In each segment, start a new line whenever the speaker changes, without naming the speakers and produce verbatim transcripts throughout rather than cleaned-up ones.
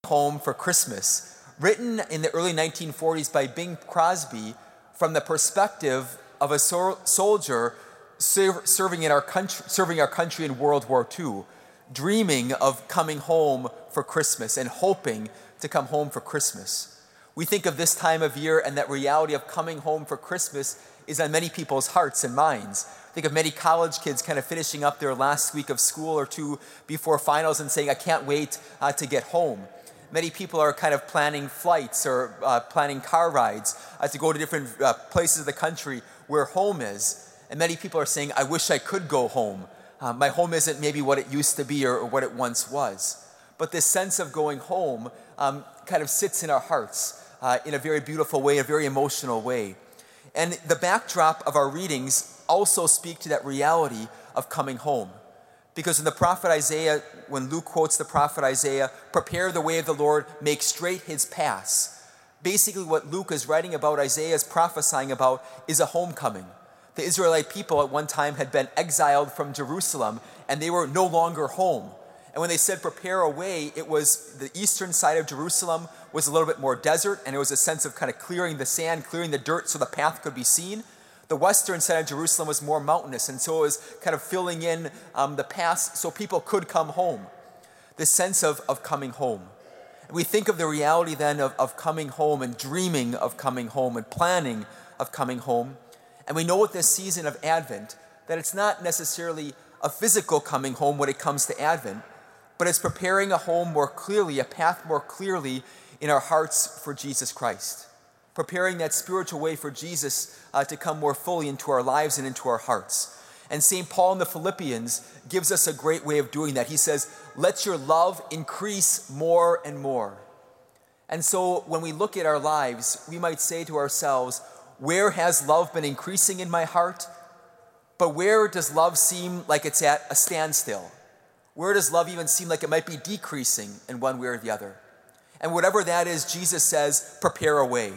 Home for Christmas, written in the early nineteen forties by Bing Crosby from the perspective of a so- soldier ser- serving in our country, serving our country in World War Two, dreaming of coming home for Christmas and hoping to come home for Christmas. We think of this time of year, and that reality of coming home for Christmas is on many people's hearts and minds. Think of many college kids kind of finishing up their last week of school or two before finals and saying, I can't wait uh, to get home. Many people are kind of planning flights or uh, planning car rides uh, to go to different uh, places of the country where home is. And many people are saying, I wish I could go home. Uh, my home isn't maybe what it used to be or, or what it once was. But this sense of going home um, kind of sits in our hearts uh, in a very beautiful way, a very emotional way. And the backdrop of our readings also speak to that reality of coming home. Because in the prophet Isaiah, when Luke quotes the prophet Isaiah, prepare the way of the Lord, make straight his paths. Basically what Luke is writing about, Isaiah is prophesying about, is a homecoming. The Israelite people at one time had been exiled from Jerusalem, and they were no longer home. And when they said prepare a way, it was the eastern side of Jerusalem was a little bit more desert, and it was a sense of kind of clearing the sand, clearing the dirt so the path could be seen. The western side of Jerusalem was more mountainous, and so it was kind of filling in um, the paths so people could come home. This sense of, of coming home. And we think of the reality then of, of coming home and dreaming of coming home and planning of coming home. And we know with this season of Advent that it's not necessarily a physical coming home when it comes to Advent, but it's preparing a home more clearly, a path more clearly in our hearts for Jesus Christ. Preparing that spiritual way for Jesus uh, to come more fully into our lives and into our hearts. And Saint Paul in the Philippians gives us a great way of doing that. He says, let your love increase more and more. And so when we look at our lives, we might say to ourselves, where has love been increasing in my heart? But where does love seem like it's at a standstill? Where does love even seem like it might be decreasing in one way or the other? And whatever that is, Jesus says, prepare a way.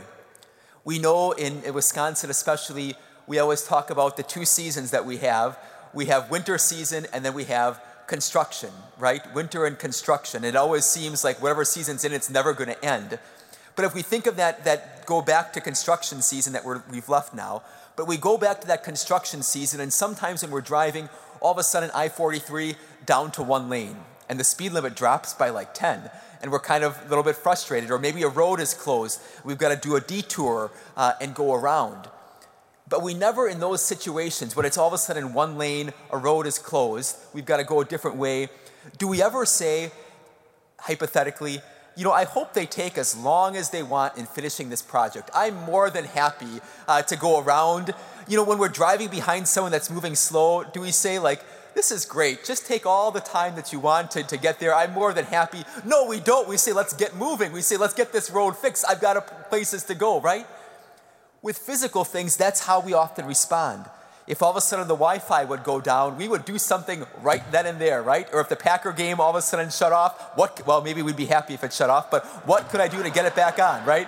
We know in, in Wisconsin especially, we always talk about the two seasons that we have. We have winter season and then we have construction, right? Winter and construction. It always seems like whatever season's in, it's never going to end. But if we think of that, that go back to construction season that we're, we've left now, but we go back to that construction season, and sometimes when we're driving, all of a sudden I forty-three down to one lane, and the speed limit drops by like ten. And we're kind of a little bit frustrated, or maybe a road is closed. We've got to do a detour uh, and go around. But we never, in those situations, when it's all of a sudden one lane, a road is closed, we've got to go a different way, do we ever say, hypothetically, you know, I hope they take as long as they want in finishing this project. I'm more than happy uh, to go around. You know, when we're driving behind someone that's moving slow, do we say like, this is great. Just take all the time that you want to, to get there. I'm more than happy. No, we don't. We say, let's get moving. We say, let's get this road fixed. I've got a, places to go, right? With physical things, that's how we often respond. If all of a sudden the Wi-Fi would go down, we would do something right then and there, right? Or if the Packer game all of a sudden shut off, what? Well, maybe we'd be happy if it shut off, but what could I do to get it back on, right?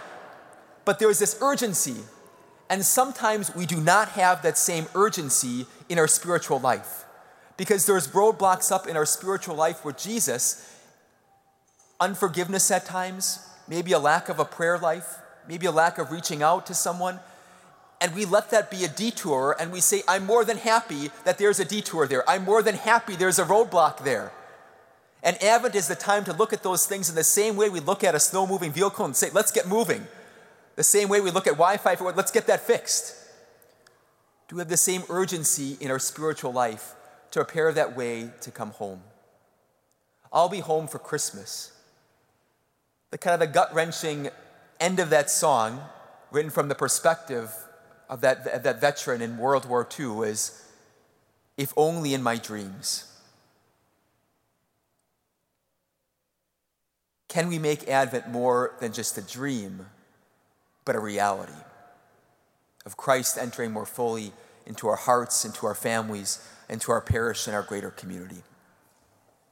But there is this urgency. And sometimes we do not have that same urgency in our spiritual life. Because there's roadblocks up in our spiritual life with Jesus, unforgiveness at times, maybe a lack of a prayer life, maybe a lack of reaching out to someone, and we let that be a detour, and we say, I'm more than happy that there's a detour there. I'm more than happy there's a roadblock there. And Advent is the time to look at those things in the same way we look at a slow-moving vehicle and say, let's get moving. The same way we look at Wi-Fi, for let's get that fixed. Do we have the same urgency in our spiritual life to prepare that way to come home? I'll be home for Christmas. The kind of the gut-wrenching end of that song, written from the perspective of that, of that veteran in World War Two, is, if only in my dreams. Can we make Advent more than just a dream, but a reality of Christ entering more fully into our hearts, into our families, into our parish and our greater community?